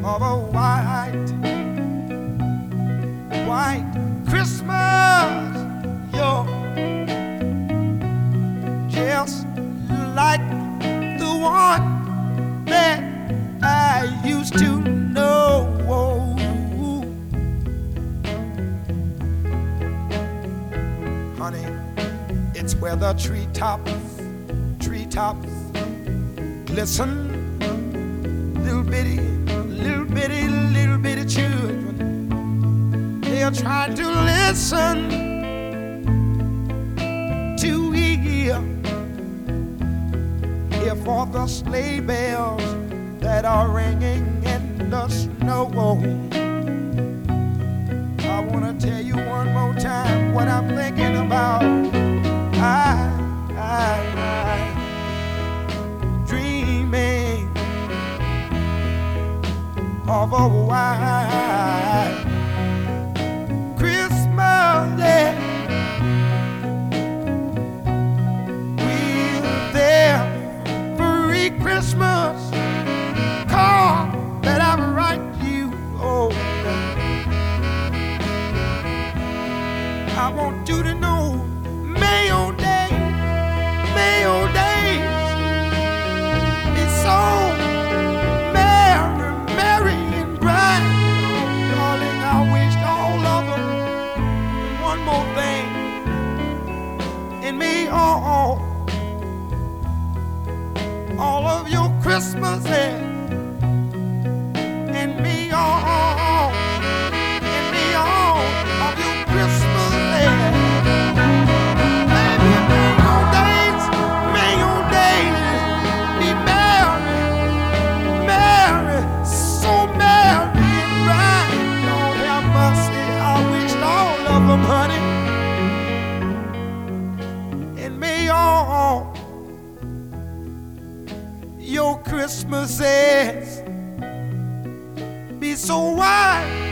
of a white Christmas. You're just like the one that I used to know. Honey, it's where the treetops glisten. Little bitty children, they are trying to listen to hear for the sleigh bells that are ringing in the snow. I wanna tell you one more time what I'm thinking about. I dreaming of a white Christmas, yeah, with every Christmas card that I write you. Oh, I want you to know, may your days be so merry and bright. Oh, darling, I wished all of them. One more thing, in me, all of your Christmases, in me, all of your Christmases. Baby, may your days be merry, so merry and bright. Lord have mercy, I wished all of them, honey. And may all your Christmases be so white